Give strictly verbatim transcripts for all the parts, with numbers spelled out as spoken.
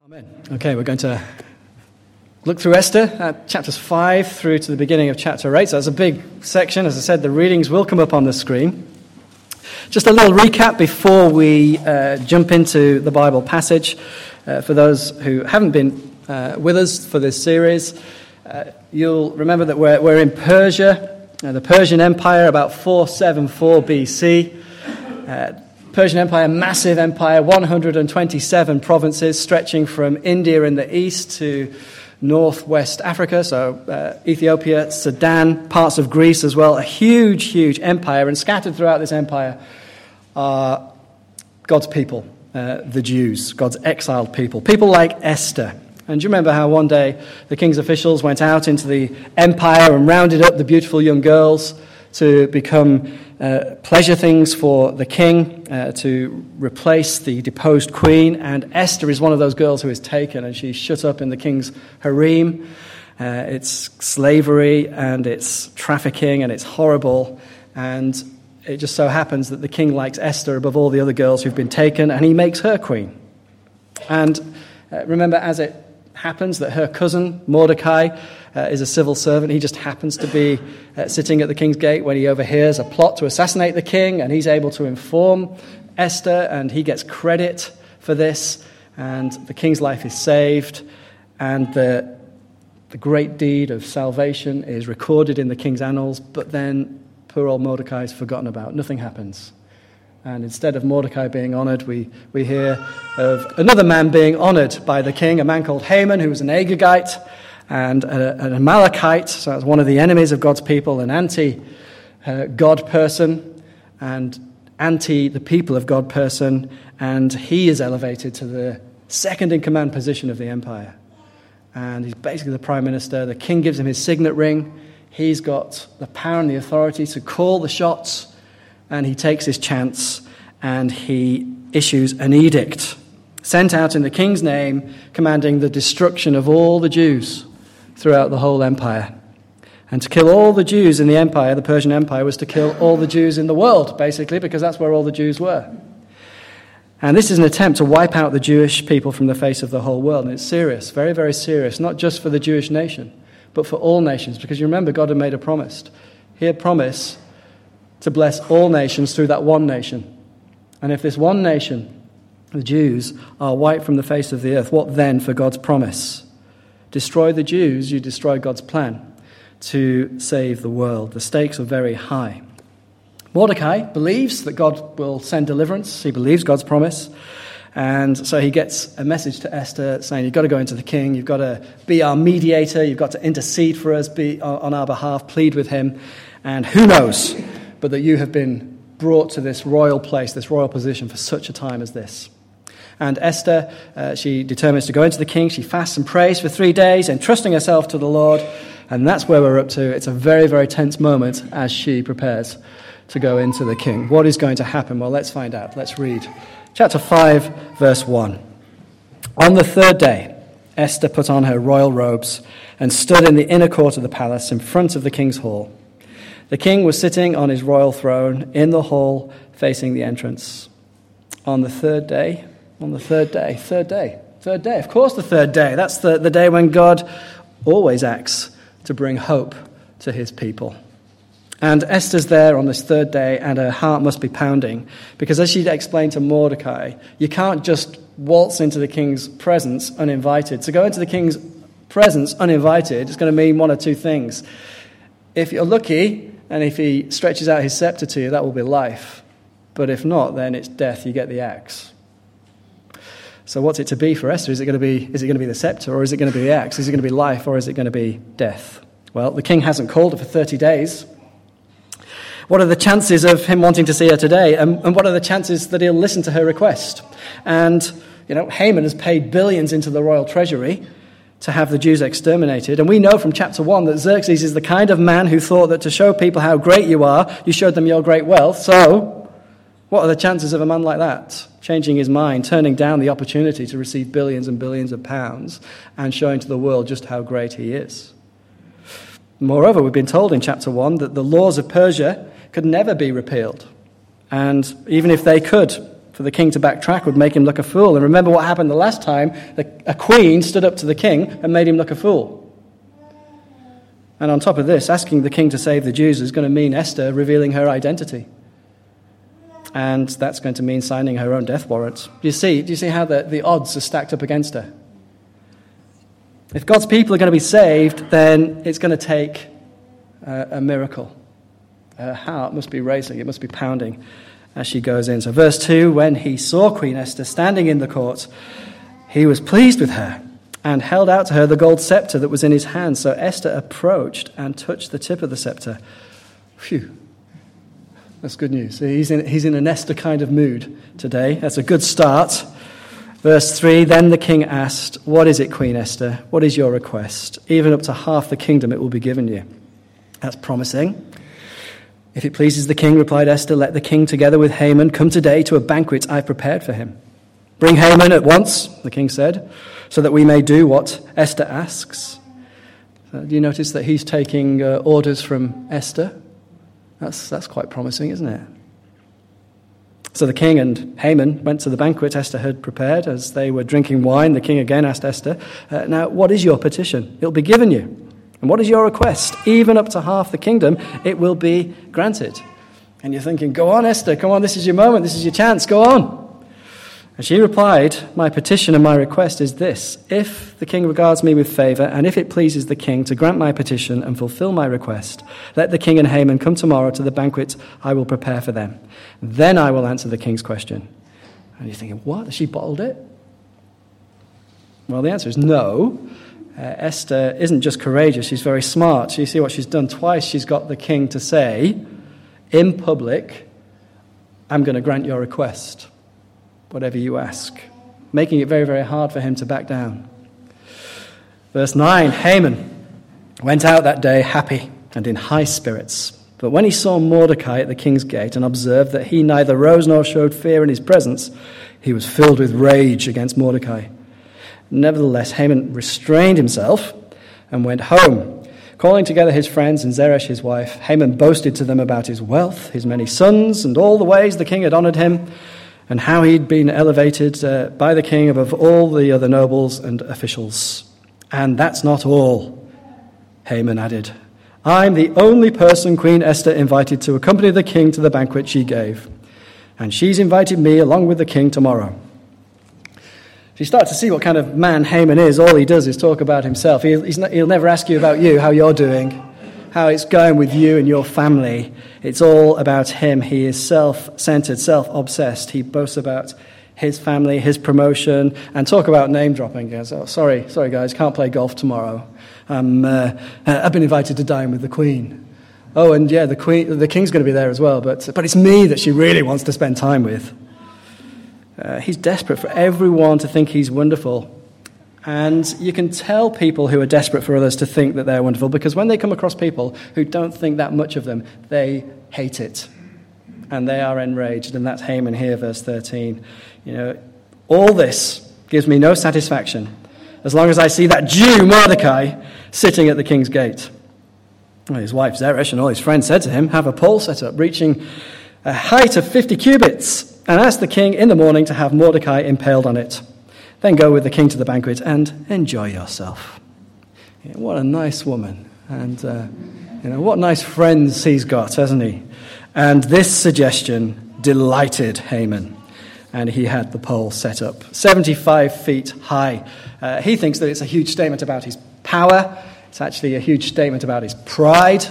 Amen. Okay, we're going to look through Esther, uh, chapters five through to the beginning of chapter eight. So that's a big section. As I said, the readings will come up on the screen. Just a little recap before we uh, jump into the Bible passage. Uh, for those who haven't been uh, with us for this series, uh, you'll remember that we're, we're in Persia, uh, the Persian Empire, about four seventy-four B C. Uh, Persian Empire, massive empire, one hundred twenty-seven provinces stretching from India in the east to northwest Africa, so uh, Ethiopia, Sudan, parts of Greece as well. A huge, huge empire, and scattered throughout this empire are God's people, uh, the Jews, God's exiled people, people like Esther. And do you remember how one day the king's officials went out into the empire and rounded up the beautiful young girls to become uh, pleasure things for the king, uh, to replace the deposed queen. And Esther is one of those girls who is taken, and she's shut up in the king's harem. Uh, it's slavery, and it's trafficking, and it's horrible. And it just so happens that the king likes Esther above all the other girls who've been taken, and he makes her queen. And uh, remember, as it happens, that her cousin, Mordecai, uh, is a civil servant. He just happens to be uh, sitting at the king's gate when he overhears a plot to assassinate the king, and he's able to inform Esther, and he gets credit for this, and the king's life is saved, and the, the great deed of salvation is recorded in the king's annals, but then poor old Mordecai is forgotten about. Nothing happens. And instead of Mordecai being honoured, we, we hear of another man being honoured by the king, a man called Haman, who was an Agagite and a, an Amalekite, so that's one of the enemies of God's people, an anti-God person and anti the people of God person, and he is elevated to the second-in-command position of the empire. And he's basically the prime minister. The king gives him his signet ring. He's got the power and the authority to call the shots, and he takes his chance, and he issues an edict sent out in the king's name, commanding the destruction of all the Jews throughout the whole empire. And to kill all the Jews in the empire, the Persian Empire, was to kill all the Jews in the world, basically, because that's where all the Jews were. And this is an attempt to wipe out the Jewish people from the face of the whole world. And it's serious, very, very serious, not just for the Jewish nation, but for all nations. Because you remember, God had made a promise. He had promised to bless all nations through that one nation. And if this one nation, the Jews, are wiped from the face of the earth, what then for God's promise? Destroy the Jews, you destroy God's plan to save the world. The stakes are very high. Mordecai believes that God will send deliverance. He believes God's promise. And so he gets a message to Esther saying, you've got to go into the king, you've got to be our mediator, you've got to intercede for us, be on our behalf, plead with him. And who knows but that you have been brought to this royal place, this royal position for such a time as this. And Esther, uh, she determines to go into the king. She fasts and prays for three days, entrusting herself to the Lord. And that's where we're up to. It's a very, very tense moment as she prepares to go into the king. What is going to happen? Well, let's find out. Let's read chapter five, verse one. On the third day, Esther put on her royal robes and stood in the inner court of the palace in front of the king's hall. The king was sitting on his royal throne in the hall facing the entrance. On the third day, on the third day, third day, third day, of course the third day. That's the, the day when God always acts to bring hope to his people. And Esther's there on this third day, and her heart must be pounding, because as she'd explained to Mordecai, you can't just waltz into the king's presence uninvited. To go into the king's presence uninvited is going to mean one or two things. If you're lucky, and if he stretches out his scepter to you, that will be life. But if not, then it's death. You get the axe. So what's it to be for Esther? Is it going to be, is it going to be the scepter, or is it going to be the axe? Is it going to be life, or is it going to be death? Well, the king hasn't called her for thirty days. What are the chances of him wanting to see her today? And, and what are the chances that he'll listen to her request? And, you know, Haman has paid billions into the royal treasury to have the Jews exterminated. And we know from chapter one that Xerxes is the kind of man who thought that to show people how great you are, you showed them your great wealth. So what are the chances of a man like that changing his mind, turning down the opportunity to receive billions and billions of pounds and showing to the world just how great he is? Moreover, we've been told in chapter one that the laws of Persia could never be repealed. And even if they could, For the king to backtrack would make him look a fool. And remember what happened the last time. A queen stood up to the king and made him look a fool. And on top of this, asking the king to save the Jews is going to mean Esther revealing her identity. And that's going to mean signing her own death warrant. Do you see, do you see how the, the odds are stacked up against her? If God's people are going to be saved, then it's going to take uh, a miracle. Her heart must be racing, it must be pounding as she goes in. So verse two, when he saw Queen Esther standing in the court, he was pleased with her and held out to her the gold scepter that was in his hand. So Esther approached and touched the tip of the scepter. Phew, that's good news. He's in, he's in an Esther kind of mood today. That's a good start. Verse three, then the king asked, what is it, Queen Esther? What is your request? Even up to half the kingdom it will be given you. That's promising. If it pleases the king, replied Esther, let the king together with Haman come today to a banquet I've prepared for him. Bring Haman at once, the king said, so that we may do what Esther asks. So do you notice that he's taking uh, orders from Esther? That's, that's quite promising, isn't it? So the king and Haman went to the banquet Esther had prepared. As they were drinking wine, the king again asked Esther, uh, now what is your petition? It'll be given you. And what is your request? Even up to half the kingdom, it will be granted. And you're thinking, go on, Esther, come on, this is your moment, this is your chance, go on. And she replied, my petition and my request is this. If the king regards me with favor, and if it pleases the king to grant my petition and fulfill my request, let the king and Haman come tomorrow to the banquet I will prepare for them. Then I will answer the king's question. And you're thinking, what? Has she bottled it? Well, the answer is no. Uh, Esther isn't just courageous, she's very smart. You see what she's done twice. She's got the king to say, in public, I'm going to grant your request, whatever you ask, making it very, very hard for him to back down. Verse nine, Haman went out that day happy and in high spirits. But when he saw Mordecai at the king's gate and observed that he neither rose nor showed fear in his presence, he was filled with rage against Mordecai. Nevertheless, Haman restrained himself and went home. Calling together his friends and Zeresh his wife, Haman boasted to them about his wealth, his many sons, and all the ways the king had honored him, and how he'd been elevated uh, by the king above all the other nobles and officials. And that's not all, Haman added. I'm the only person Queen Esther invited to accompany the king to the banquet she gave, and she's invited me along with the king tomorrow. If you start to see what kind of man Haman is, all he does is talk about himself. He'll, he's not, he'll never ask you about you, how you're doing, how it's going with you and your family. It's all about him. He is self-centered, self-obsessed. He boasts about his family, his promotion, and talk about name-dropping. He goes, oh, sorry, sorry guys, can't play golf tomorrow. Um, uh, I've been invited to dine with the Queen. Oh, and yeah, the Queen, the King's going to be there as well, but, but it's me that she really wants to spend time with. Uh, he's desperate for everyone to think he's wonderful. And you can tell people who are desperate for others to think that they're wonderful, because when they come across people who don't think that much of them, they hate it. And they are enraged. And that's Haman here, verse thirteen. You know, all this gives me no satisfaction as long as I see that Jew, Mordecai, sitting at the king's gate. Well, his wife Zeresh and all his friends said to him, have a pole set up, reaching a height of fifty cubits, and ask the king in the morning to have Mordecai impaled on it. Then go with the king to the banquet and enjoy yourself. Yeah, what a nice woman. And, uh, you know, what nice friends he's got, hasn't he? And this suggestion delighted Haman. And he had the pole set up, seventy-five feet high. Uh, he thinks that it's a huge statement about his power. It's actually a huge statement about his pride.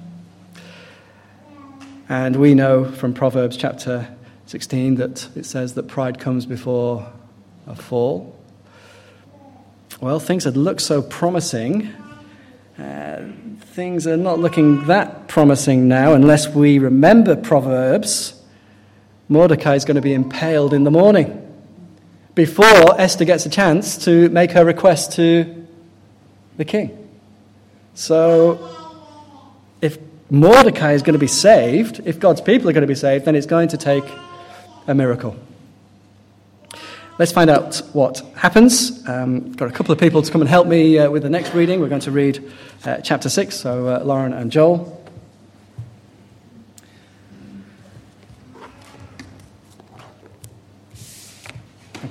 And we know from Proverbs chapter sixteen that it says that pride comes before a fall. Well, things had looked so promising. Uh, things are not looking that promising now unless we remember Proverbs. Mordecai is going to be impaled in the morning before Esther gets a chance to make her request to the king. So if Mordecai is going to be saved, if God's people are going to be saved, then it's going to take a miracle. Let's find out what happens. Um, got a couple of people to come and help me uh, with the next reading. We're going to read uh, chapter six, so uh, Lauren and Joel.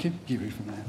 Thank you. You read from there.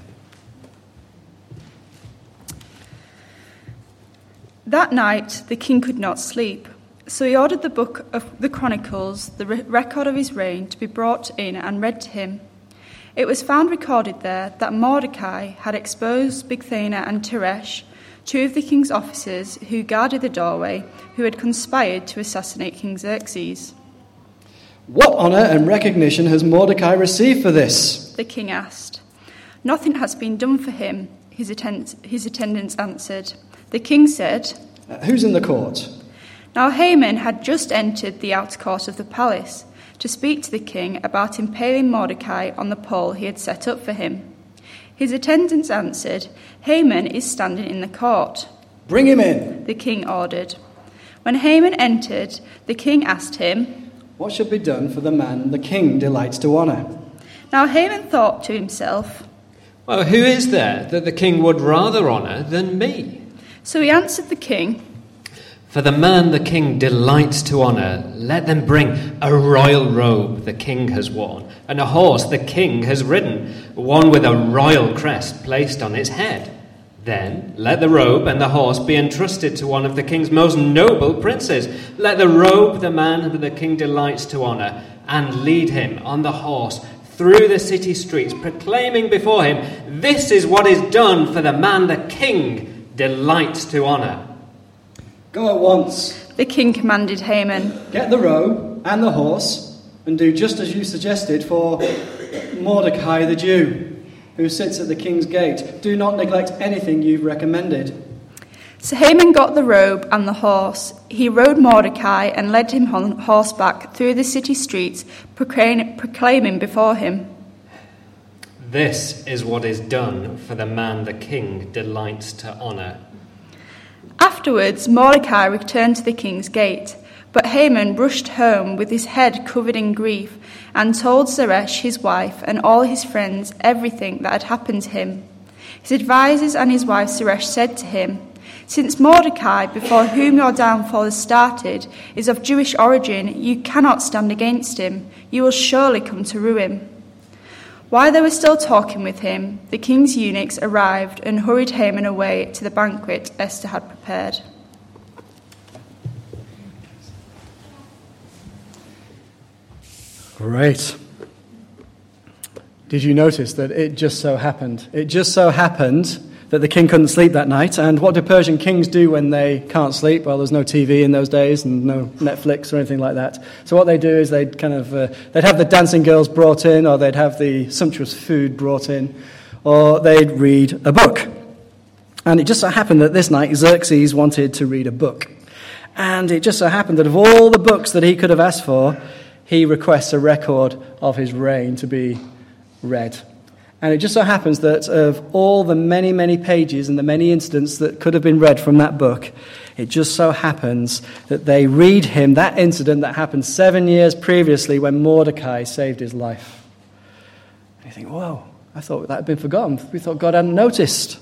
That night the king could not sleep, so he ordered the book of the Chronicles, the re- record of his reign, to be brought in and read to him. It was found recorded there that Mordecai had exposed Bigthana and Teresh, two of the king's officers who guarded the doorway, who had conspired to assassinate King Xerxes. What honour and recognition has Mordecai received for this? The king asked. Nothing has been done for him, his, attend- his attendants answered. The king said, uh, Who's in the court? Now Haman had just entered the outer court of the palace to speak to the king about impaling Mordecai on the pole he had set up for him. His attendants answered, Haman is standing in the court. Bring him in, the king ordered. When Haman entered, the king asked him, What should be done for the man the king delights to honour? Now Haman thought to himself, Well, who is there that the king would rather honour than me? So he answered the king, For the man the king delights to honour, let them bring a royal robe the king has worn, and a horse the king has ridden, one with a royal crest placed on its head. Then let the robe and the horse be entrusted to one of the king's most noble princes. Let the robe the man whom the king delights to honour, and lead him on the horse through the city streets, proclaiming before him, This is what is done for the man the king delights to honour. Go at once. The king commanded Haman. Get the robe and the horse, and do just as you suggested for Mordecai the Jew, who sits at the king's gate. Do not neglect anything you've recommended. So Haman got the robe and the horse. He rode Mordecai and led him on horseback through the city streets, proclaiming before him, This is what is done for the man the king delights to honour. Afterwards, Mordecai returned to the king's gate, but Haman rushed home with his head covered in grief and told Zeresh, his wife, and all his friends everything that had happened to him. His advisers and his wife Zeresh said to him, Since Mordecai, before whom your downfall has started, is of Jewish origin, you cannot stand against him. You will surely come to ruin. While they were still talking with him, the king's eunuchs arrived and hurried Haman away to the banquet Esther had prepared. Great. Did you notice that it just so happened? It just so happened that the king couldn't sleep that night. And what do Persian kings do when they can't sleep? Well, there's no T V in those days and no Netflix or anything like that. So what they do is they'd kind of uh, they'd have the dancing girls brought in, or they'd have the sumptuous food brought in, or they'd read a book. And it just so happened that this night Xerxes wanted to read a book. And it just so happened that of all the books that he could have asked for, he requests a record of his reign to be read. And it just so happens that of all the many, many pages and the many incidents that could have been read from that book, it just so happens that they read him that incident that happened seven years previously when Mordecai saved his life. And you think, whoa, I thought that had been forgotten. We thought God hadn't noticed.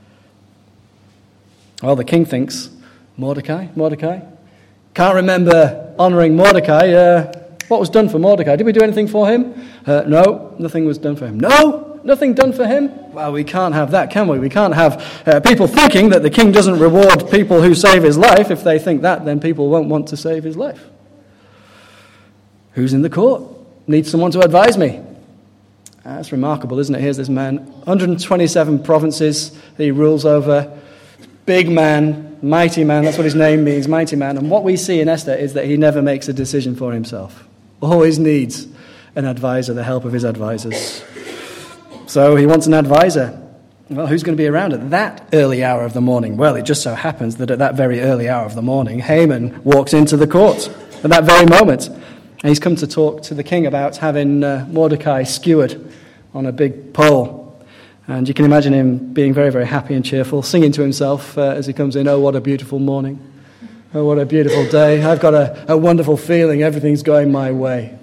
Well, the king thinks, Mordecai, Mordecai. Can't remember honouring Mordecai. Uh, what was done for Mordecai? Did we do anything for him? Uh, no, nothing was done for him. No, nothing done for him? Well, we can't have that, can we? We can't have uh, people thinking that the king doesn't reward people who save his life. If they think that, then people won't want to save his life. Who's in the court? Needs someone to advise me. That's remarkable, isn't it? Here's this man, one hundred twenty-seven provinces that he rules over. Big man, mighty man, that's what his name means, mighty man. And what we see in Esther is that he never makes a decision for himself. Always needs an advisor, the help of his advisors. So he wants an advisor. Well, who's going to be around at that early hour of the morning? Well, it just so happens that at that very early hour of the morning, Haman walks into the court at that very moment. And he's come to talk to the king about having uh, Mordecai skewered on a big pole. And you can imagine him being very, very happy and cheerful, singing to himself uh, as he comes in, oh, what a beautiful morning. Oh, what a beautiful day. I've got a, a wonderful feeling. Everything's going my way.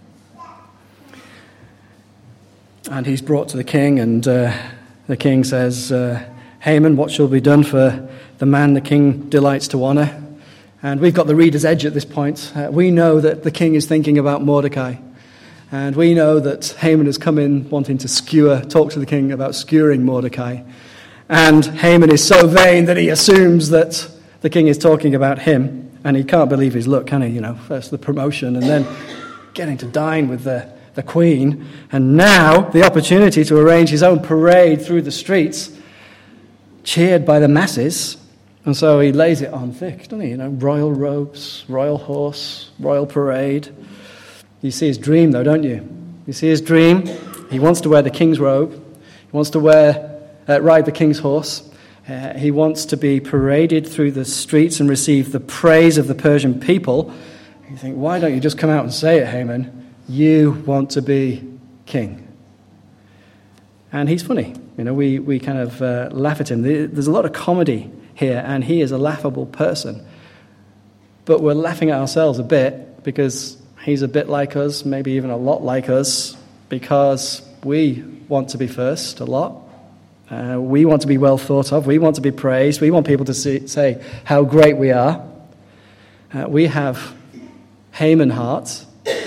And he's brought to the king, and uh, the king says, uh, Haman, what shall be done for the man the king delights to honour? And we've got the reader's edge at this point. Uh, we know that the king is thinking about Mordecai. And we know that Haman has come in wanting to skewer, talk to the king about skewering Mordecai. And Haman is so vain that he assumes that the king is talking about him. And he can't believe his luck, can he? You know, first the promotion and then getting to dine with the, the queen. And now the opportunity to arrange his own parade through the streets, cheered by the masses. And so he lays it on thick, doesn't he? You know, royal robes, royal horse, royal parade. You see his dream, though, don't you? You see his dream. He wants to wear the king's robe. He wants to wear, uh, ride the king's horse. Uh, he wants to be paraded through the streets and receive the praise of the Persian people. You think, why don't you just come out and say it, Haman? You want to be king. And he's funny. You know, we, we kind of uh, laugh at him. There's a lot of comedy here, and he is a laughable person. But we're laughing at ourselves a bit because he's a bit like us, maybe even a lot like us, because we want to be first a lot. Uh, we want to be well thought of. We want to be praised. We want people to see, say how great we are. Uh, we have Haman hearts.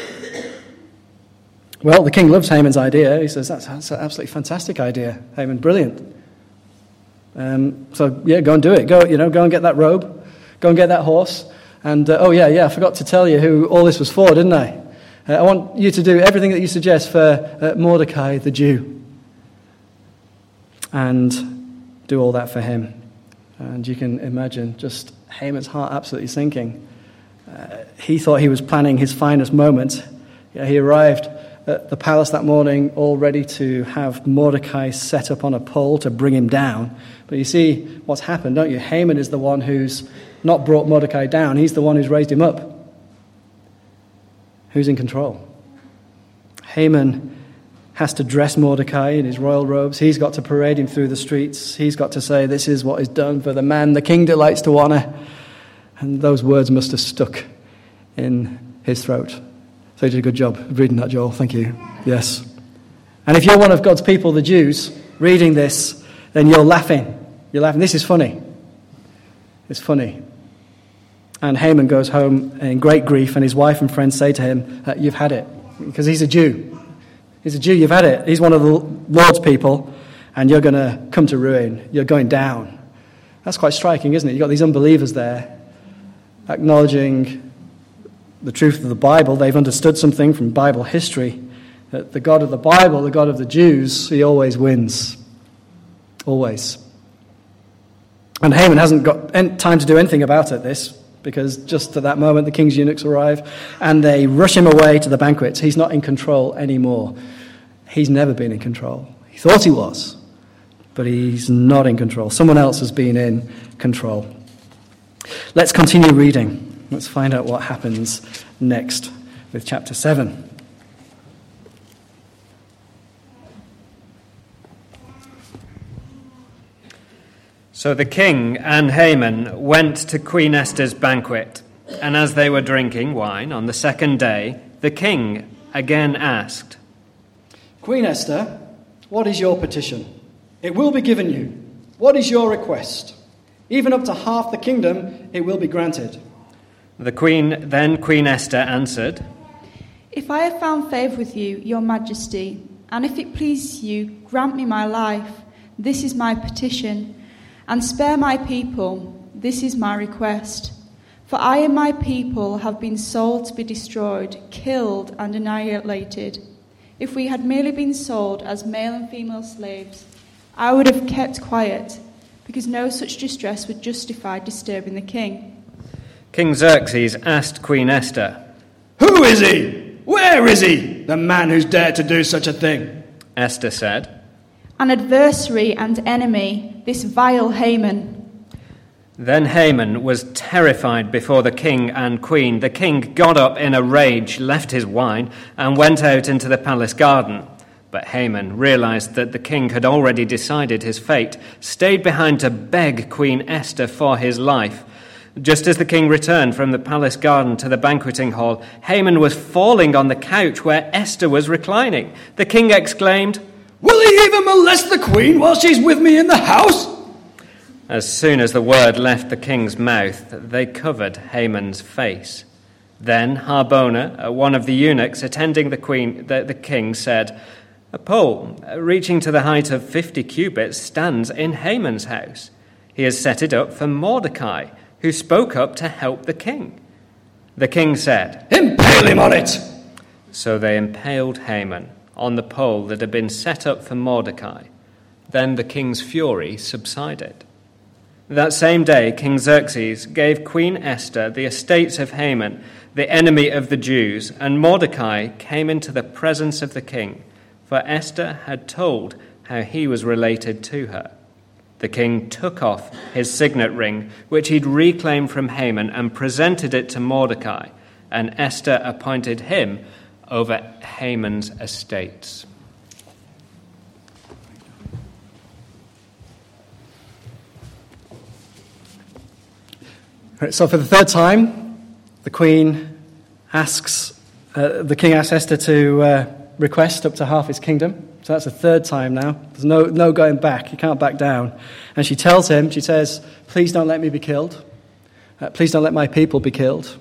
Well, the king loves Haman's idea. He says, that's, that's an absolutely fantastic idea, Haman, brilliant. Um, so, yeah, go and do it. Go, you know, go and get that robe. Go and get that horse. And, uh, oh, yeah, yeah, I forgot to tell you who all this was for, didn't I? Uh, I want you to do everything that you suggest for uh, Mordecai the Jew. And do all that for him. And you can imagine just Haman's heart absolutely sinking. Uh, he thought he was planning his finest moment. Yeah, he arrived at the palace that morning all ready to have Mordecai set up on a pole to bring him down. But you see what's happened, don't you? Haman is the one who's not brought Mordecai down. He's the one who's raised him up. Who's in control? Haman has to dress Mordecai in his royal robes. He's got to parade him through the streets. He's got to say, this is what is done for the man the king delights to honor. And those words must have stuck in his throat. So you did a good job of reading that, Joel. Thank you. Yes. And if you're one of God's people, the Jews, reading this, then you're laughing. You're laughing. This is funny. It's funny. And Haman goes home in great grief, and his wife and friends say to him, you've had it. Because he's a Jew. He's a Jew, you've had it. He's one of the Lord's people, and you're going to come to ruin. You're going down. That's quite striking, isn't it? You've got these unbelievers there, acknowledging the truth of the Bible. They've understood something from Bible history, that the God of the Bible, the God of the Jews, he always wins. Always. And Haman hasn't got time to do anything about it, this, because just at that moment the king's eunuchs arrive and they rush him away to the banquet. He's not in control anymore. He's never been in control. He thought he was, but he's not in control. Someone else has been in control. Let's continue reading. Let's find out what happens next with chapter seven. So the king and Haman went to Queen Esther's banquet, and as they were drinking wine on the second day, the king again asked, Queen Esther, what is your petition? It will be given you. What is your request? Even up to half the kingdom, it will be granted. The queen, then Queen Esther answered, If I have found favour with you, your majesty, and if it please you, grant me my life. This is my petition. And spare my people. This is my request. For I and my people have been sold to be destroyed, killed and annihilated. If we had merely been sold as male and female slaves, I would have kept quiet, because no such distress would justify disturbing the king. King Xerxes asked Queen Esther, Who is he? Where is he? The man who's dared to do such a thing. Esther said, An adversary and enemy, this vile Haman. Then Haman was terrified before the king and queen. The king got up in a rage, left his wine, and went out into the palace garden. But Haman realized that the king had already decided his fate, stayed behind to beg Queen Esther for his life. Just as the king returned from the palace garden to the banqueting hall, Haman was falling on the couch where Esther was reclining. The king exclaimed, Will he even molest the queen while she's with me in the house? As soon as the word left the king's mouth, they covered Haman's face. Then Harbona, one of the eunuchs attending the queen, the, the king, said, "A pole, reaching to the height of fifty cubits, stands in Haman's house. He has set it up for Mordecai, who spoke up to help the king." The king said, "Impale him on it!" So they impaled Haman on the pole that had been set up for Mordecai. Then the king's fury subsided. That same day, King Xerxes gave Queen Esther the estates of Haman, the enemy of the Jews, and Mordecai came into the presence of the king, for Esther had told how he was related to her. The king took off his signet ring, which he'd reclaimed from Haman, and presented it to Mordecai, and Esther appointed him over Haman's estates. Right, so for the third time, the queen asks, uh, the king asks Esther to uh, request up to half his kingdom. So that's the third time now. There's no no going back. You can't back down. And she tells him, she says, "Please don't let me be killed. Uh, please don't let my people be killed."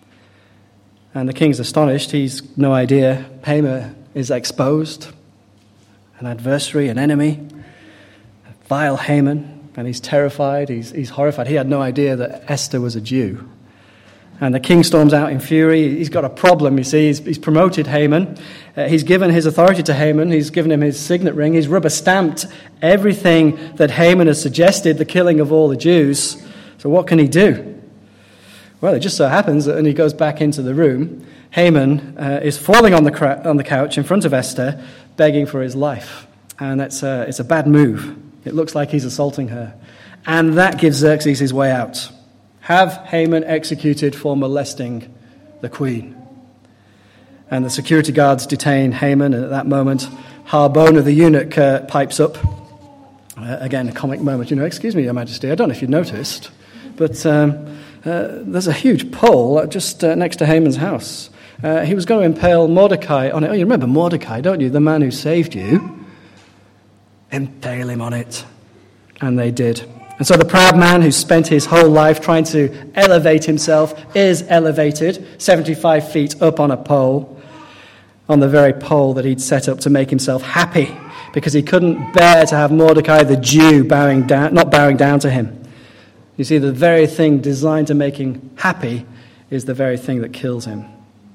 And the king's astonished. He's no idea. Haman is exposed. An adversary, an enemy. A vile Haman. And he's terrified. He's, he's horrified. He had no idea that Esther was a Jew. And the king storms out in fury. He's got a problem, you see. He's, he's promoted Haman. Uh, he's given his authority to Haman. He's given him his signet ring. He's rubber-stamped everything that Haman has suggested, the killing of all the Jews. So what can he do? Well, it just so happens that when he goes back into the room, Haman uh, is falling on the, cra- on the couch in front of Esther, begging for his life. And that's a, it's a bad move. It looks like he's assaulting her. And that gives Xerxes his way out. Have Haman executed for molesting the queen. And the security guards detain Haman, and at that moment, Harbona the eunuch uh, pipes up. Uh, again, a comic moment. You know, "Excuse me, Your Majesty, I don't know if you noticed, but um, uh, there's a huge pole just uh, next to Haman's house. Uh, he was going to impale Mordecai on it." Oh, you remember Mordecai, don't you? The man who saved you. "Impale him on it." And they did. And so the proud man who spent his whole life trying to elevate himself is elevated seventy-five feet up on a pole, on the very pole that he'd set up to make himself happy, because he couldn't bear to have Mordecai the Jew bowing down, not bowing down to him. You see, the very thing designed to make him happy is the very thing that kills him.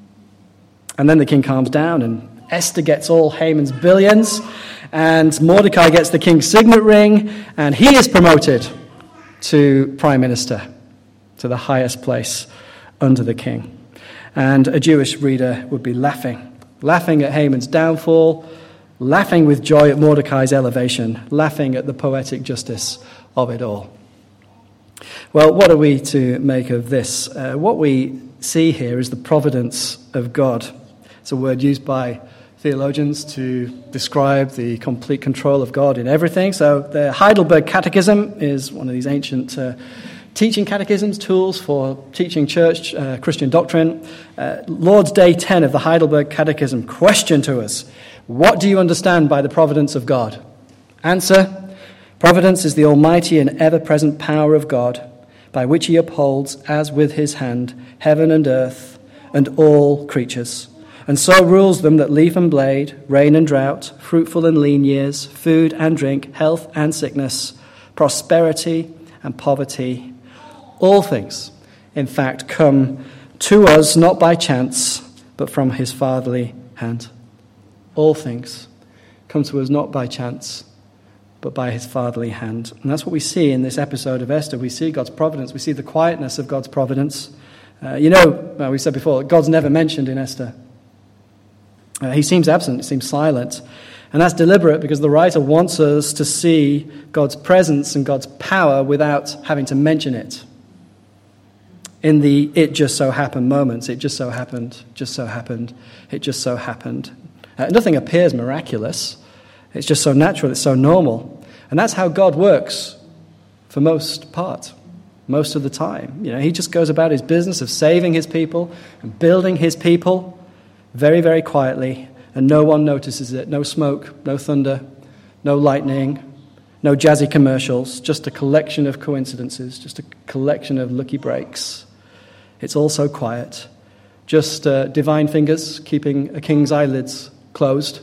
And then the king calms down, and Esther gets all Haman's billions, and Mordecai gets the king's signet ring, and he is promoted to prime minister, to the highest place under the king. And a Jewish reader would be laughing, laughing at Haman's downfall, laughing with joy at Mordecai's elevation, laughing at the poetic justice of it all. Well, what are we to make of this? Uh, what we see here is the providence of God. It's a word used by theologians to describe the complete control of God in everything. So the Heidelberg Catechism is one of these ancient uh, teaching catechisms, tools for teaching church uh, Christian doctrine. Uh, Lord's Day ten of the Heidelberg Catechism, question to us: what do you understand by the providence of God? Answer: providence is the almighty and ever-present power of God, by which he upholds, as with his hand, heaven and earth and all creatures, and so rules them that leaf and blade, rain and drought, fruitful and lean years, food and drink, health and sickness, prosperity and poverty. All things, in fact, come to us not by chance, but from his fatherly hand. All things come to us not by chance, but by his fatherly hand. And that's what we see in this episode of Esther. We see God's providence. We see the quietness of God's providence. Uh, you know, well, we said before, God's never mentioned in Esther. Uh, he seems absent, he seems silent. And that's deliberate, because the writer wants us to see God's presence and God's power without having to mention it. In the it just so happened moments, it just so happened, just so happened, it just so happened. Uh, nothing appears miraculous. It's just so natural, it's so normal. And that's how God works for most part, most of the time. You know, he just goes about his business of saving his people and building his people very, very quietly, and no one notices it. No smoke, no thunder, no lightning, no jazzy commercials, just a collection of coincidences, just a collection of lucky breaks. It's all so quiet, just uh, divine fingers keeping a king's eyelids closed.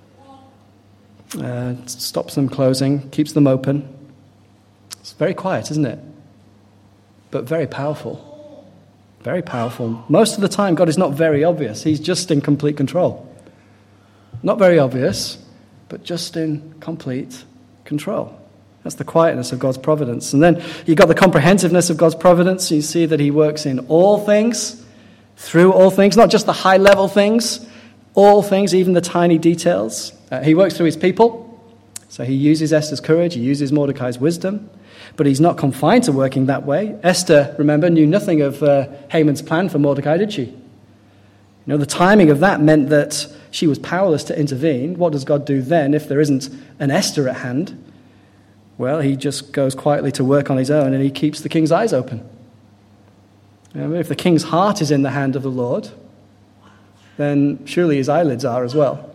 Uh, stops them closing, keeps them open. It's very quiet, isn't it? But very powerful. Very powerful. Most of the time, God is not very obvious. He's just in complete control. Not very obvious, but just in complete control. That's the quietness of God's providence. And then you've got the comprehensiveness of God's providence. You see that he works in all things, through all things, not just the high-level things, all things, even the tiny details. Uh, he works through his people. So he uses Esther's courage, he uses Mordecai's wisdom, but he's not confined to working that way. Esther, remember, knew nothing of uh, Haman's plan for Mordecai, did she? You know, the timing of that meant that she was powerless to intervene. What does God do then if there isn't an Esther at hand? Well, he just goes quietly to work on his own and he keeps the king's eyes open. You know, if the king's heart is in the hand of the Lord, then surely his eyelids are as well.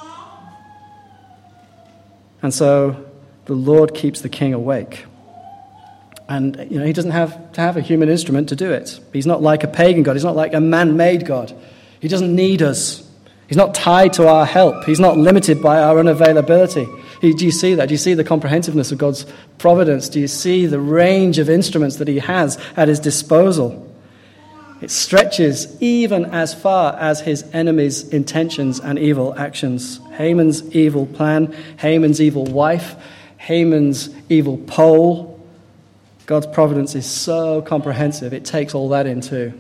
And so the Lord keeps the king awake. And, you know, he doesn't have to have a human instrument to do it. He's not like a pagan God. He's not like a man-made God. He doesn't need us. He's not tied to our help. He's not limited by our unavailability. He, do you see that? Do you see the comprehensiveness of God's providence? Do you see the range of instruments that he has at his disposal? It stretches even as far as his enemies' intentions and evil actions. Haman's evil plan, Haman's evil wife, Haman's evil pole. God's providence is so comprehensive, it takes all that in too.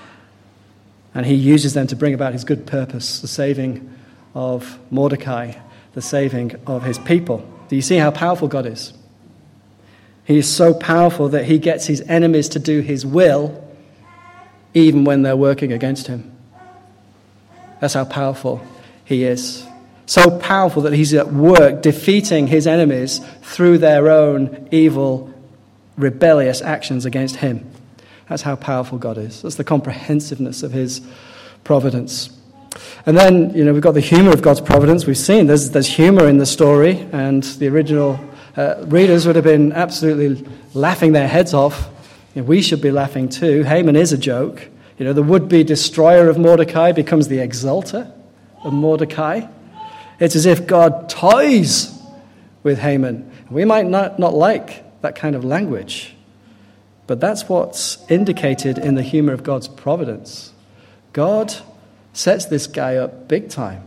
And he uses them to bring about his good purpose, the saving of Mordecai, the saving of his people. Do you see how powerful God is? He is so powerful that he gets his enemies to do his will even when they're working against him. That's how powerful he is. So powerful that he's at work defeating his enemies through their own evil, rebellious actions against him. That's how powerful God is. That's the comprehensiveness of his providence. And then, you know, we've got the humor of God's providence. We've seen there's, there's humor in the story, and the original uh, readers would have been absolutely laughing their heads off. You know, we should be laughing too. Haman is a joke. You know, the would-be destroyer of Mordecai becomes the exalter of Mordecai. It's as if God toys with Haman. We might not, not like that kind of language, but that's what's indicated in the humor of God's providence. God sets this guy up big time.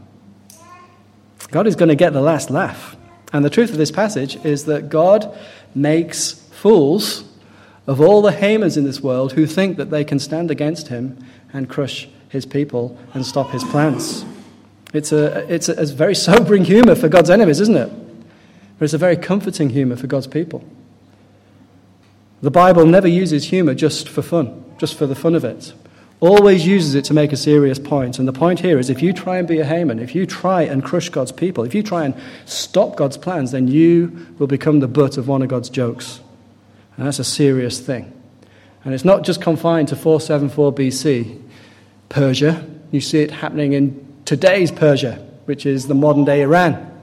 God is going to get the last laugh. And the truth of this passage is that God makes fools of all the Hamans in this world who think that they can stand against him and crush his people and stop his plans. It's a, it's a, a very sobering humor for God's enemies, isn't it? But it's a very comforting humor for God's people. The Bible never uses humor just for fun, just for the fun of it. Always uses it to make a serious point. And the point here is if you try and be a Haman, if you try and crush God's people, if you try and stop God's plans, then you will become the butt of one of God's jokes. And that's a serious thing. And it's not just confined to four seventy-four B C, Persia. You see it happening in today's Persia, which is the modern-day Iran.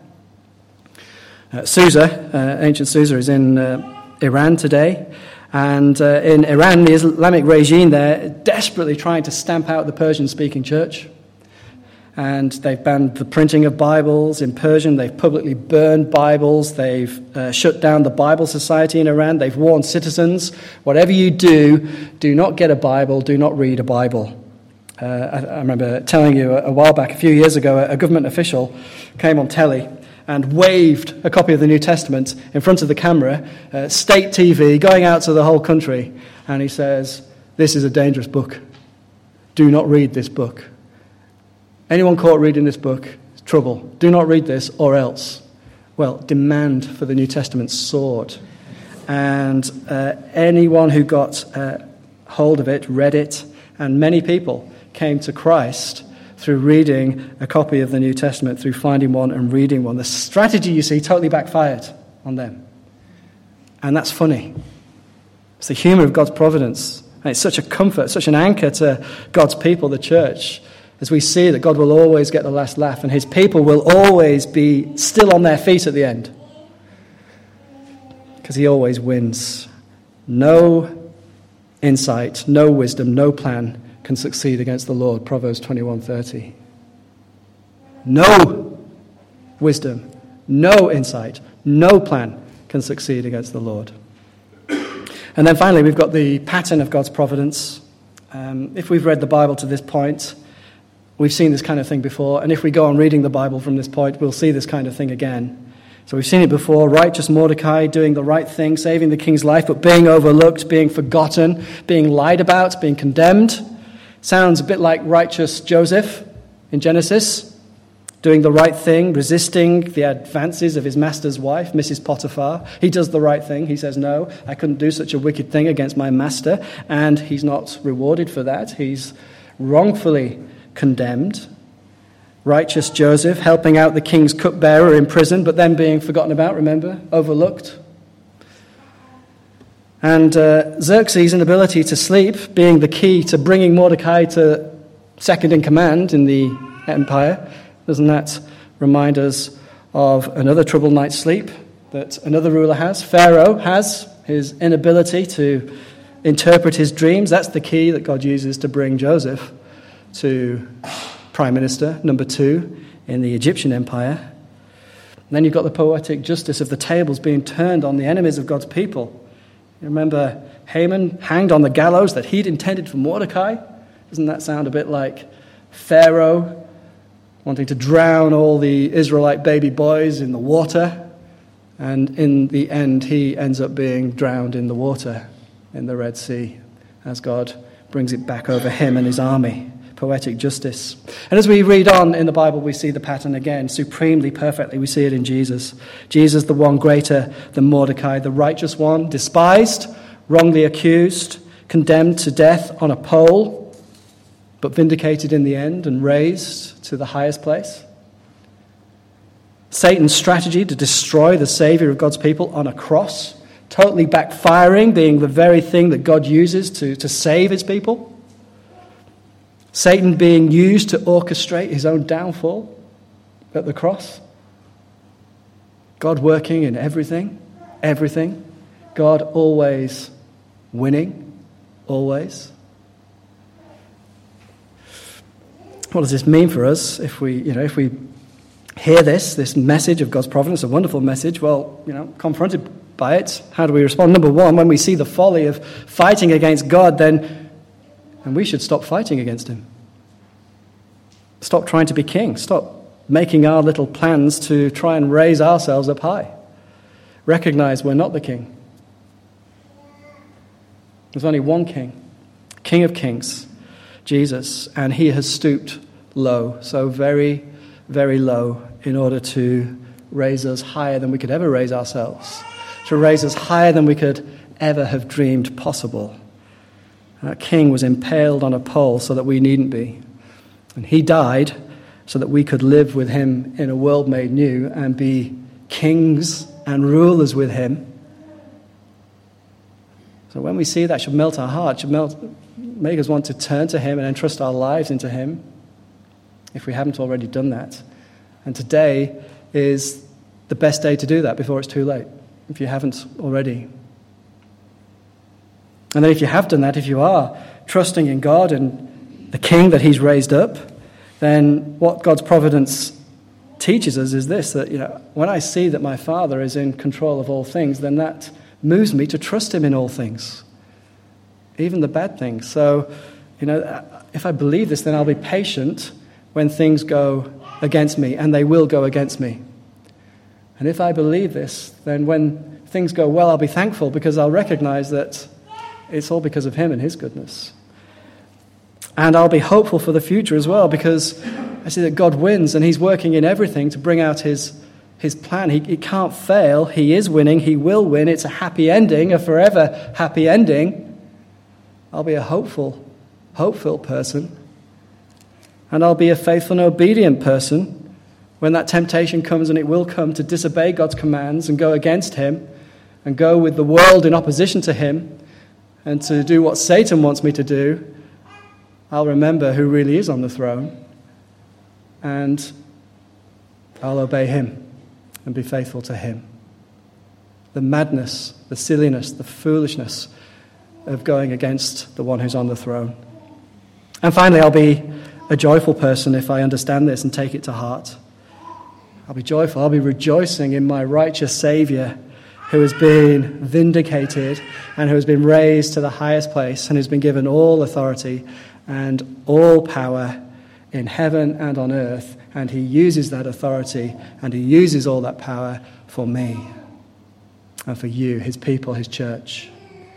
Uh, Susa, uh, ancient Susa, is in uh, Iran today. And uh, in Iran, the Islamic regime there desperately trying to stamp out the Persian-speaking church. And they've banned the printing of Bibles in Persian. They've publicly burned Bibles. They've uh, shut down the Bible Society in Iran. They've warned citizens, whatever you do, do not get a Bible, do not read a Bible. Uh, I, I remember telling you a, a while back, a few years ago, a, a government official came on telly and waved a copy of the New Testament in front of the camera, uh, state T V, going out to the whole country. And he says, "This is a dangerous book. Do not read this book. Anyone caught reading this book, trouble. Do not read this or else." Well, demand for the New Testament soared. And uh, anyone who got uh, hold of it, read it, and many people came to Christ through reading a copy of the New Testament, through finding one and reading one. The strategy, you see, totally backfired on them. And that's funny. It's the humor of God's providence. And it's such a comfort, such an anchor to God's people, the church, as we see that God will always get the last laugh and his people will always be still on their feet at the end. Because he always wins. No insight, no wisdom, no plan can succeed against the Lord, Proverbs twenty-one thirty. No wisdom, no insight, no plan can succeed against the Lord. And then finally, we've got the pattern of God's providence. Um, if we've read the Bible to this point, we've seen this kind of thing before. And if we go on reading the Bible from this point, we'll see this kind of thing again. So we've seen it before. Righteous Mordecai doing the right thing, saving the king's life, but being overlooked, being forgotten, being lied about, being condemned. Sounds a bit like righteous Joseph in Genesis. Doing the right thing, resisting the advances of his master's wife, Missus Potiphar. He does the right thing. He says, no, I couldn't do such a wicked thing against my master. And he's not rewarded for that. He's wrongfully condemned. Righteous Joseph, helping out the king's cupbearer in prison, but then being forgotten about, remember, overlooked. And uh, Xerxes' inability to sleep being the key to bringing Mordecai to second in command in the empire. Doesn't that remind us of another troubled night's sleep that another ruler has? Pharaoh has his inability to interpret his dreams. That's the key that God uses to bring Joseph to prime minister, number two, in the Egyptian empire. And then you've got the poetic justice of the tables being turned on the enemies of God's people. You remember Haman hanged on the gallows that he'd intended for Mordecai? Doesn't that sound a bit like Pharaoh wanting to drown all the Israelite baby boys in the water, and in the end he ends up being drowned in the water in the Red Sea as God brings it back over him and his army. Poetic justice. And as we read on in the Bible, we see the pattern again, supremely, perfectly. We see it in Jesus. Jesus, the one greater than Mordecai, the righteous one, despised, wrongly accused, condemned to death on a pole, but vindicated in the end and raised to the highest place. Satan's strategy to destroy the Savior of God's people on a cross, totally backfiring, being the very thing that God uses to, to save his people. Satan being used to orchestrate his own downfall at the cross. God working in everything, everything. God always winning, always. What does this mean for us if we, you know, if we hear this, this message of God's providence, a wonderful message? Well, you know, confronted by it, how do we respond? Number one, when we see the folly of fighting against God, then and we should stop fighting against him. Stop trying to be king. Stop making our little plans to try and raise ourselves up high. Recognize we're not the king. There's only one king, King of Kings, Jesus, and he has stooped low, so very, very low, in order to raise us higher than we could ever raise ourselves, to raise us higher than we could ever have dreamed possible. That king was impaled on a pole so that we needn't be, and he died so that we could live with him in a world made new and be kings and rulers with him. So when we see that, it should melt our heart, should melt, make us want to turn to him and entrust our lives into him, if we haven't already done that. And today is the best day to do that before it's too late, if you haven't already. And then if you have done that, if you are trusting in God and the king that he's raised up, then what God's providence teaches us is this, that, you know, when I see that my Father is in control of all things, then that moves me to trust him in all things, even the bad things. So, you know, if I believe this, then I'll be patient when things go against me, and they will go against me. And if I believe this, then when things go well, I'll be thankful, because I'll recognize that it's all because of him and his goodness. And I'll be hopeful for the future as well, because I see that God wins, and he's working in everything to bring out his His plan. He, he can't fail. He is winning. He will win. It's a happy ending, a forever happy ending. I'll be a hopeful, hopeful person. And I'll be a faithful and obedient person when that temptation comes, and it will come, to disobey God's commands and go against him and go with the world in opposition to him and to do what Satan wants me to do. I'll remember who really is on the throne, and I'll obey him and be faithful to him. The madness, the silliness, the foolishness of going against the one who's on the throne. And finally, I'll be a joyful person if I understand this and take it to heart. I'll be joyful. I'll be rejoicing in my righteous Saviour who has been vindicated and who has been raised to the highest place and has been given all authority and all power in heaven and on earth. And he uses that authority and he uses all that power for me and for you, his people, his church.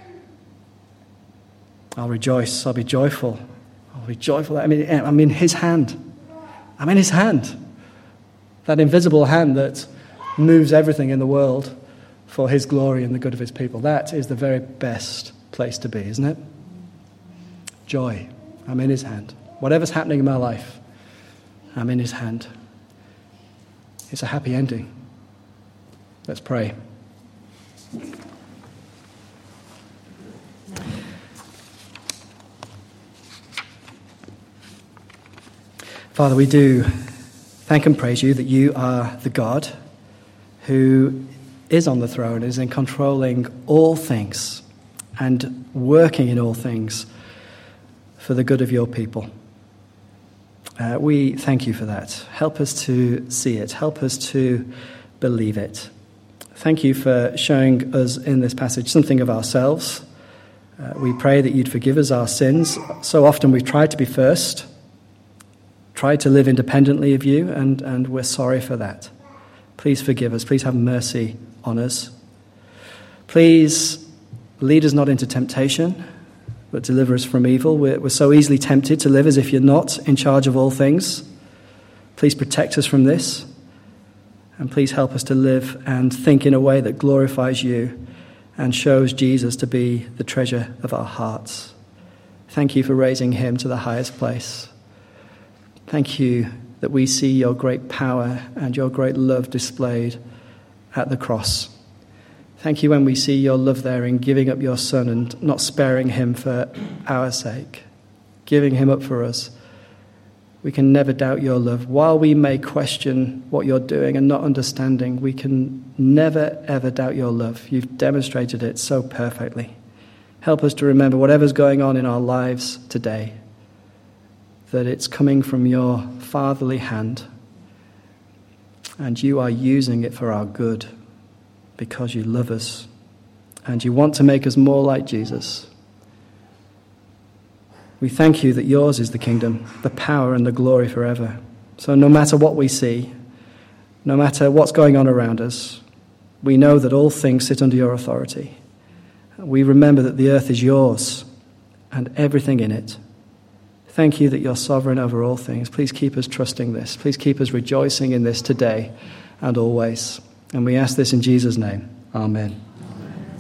I'll rejoice. I'll be joyful. I'll be joyful. I mean, I'm in his hand. I'm in his hand. That invisible hand that moves everything in the world for his glory and the good of his people. That is the very best place to be, isn't it? Joy. I'm in his hand. Whatever's happening in my life, I'm in his hand. It's a happy ending. Let's pray. Father, we do thank and praise you that you are the God who is on the throne, is in controlling all things and working in all things for the good of your people. Uh, we thank you for that. Help us to see it. Help us to believe it. Thank you for showing us in this passage something of ourselves. Uh, we pray that you'd forgive us our sins. So often we've tried to be first, tried to live independently of you, and, and we're sorry for that. Please forgive us. Please have mercy on us. Please lead us not into temptation, but deliver us from evil. We're, we're so easily tempted to live as if you're not in charge of all things. Please protect us from this. And please help us to live and think in a way that glorifies you and shows Jesus to be the treasure of our hearts. Thank you for raising him to the highest place. Thank you that we see your great power and your great love displayed at the cross. Thank you when we see your love there in giving up your Son and not sparing him for our sake, giving him up for us. We can never doubt your love. While we may question what you're doing and not understanding, we can never, ever doubt your love. You've demonstrated it so perfectly. Help us to remember whatever's going on in our lives today, that it's coming from your fatherly hand, and you are using it for our good because you love us and you want to make us more like Jesus. We thank you that yours is the kingdom, the power and the glory forever. So no matter what we see, no matter what's going on around us, we know that all things sit under your authority. We remember that the earth is yours and everything in it. Thank you that you're sovereign over all things. Please keep us trusting this. Please keep us rejoicing in this today and always. And we ask this in Jesus' name. Amen.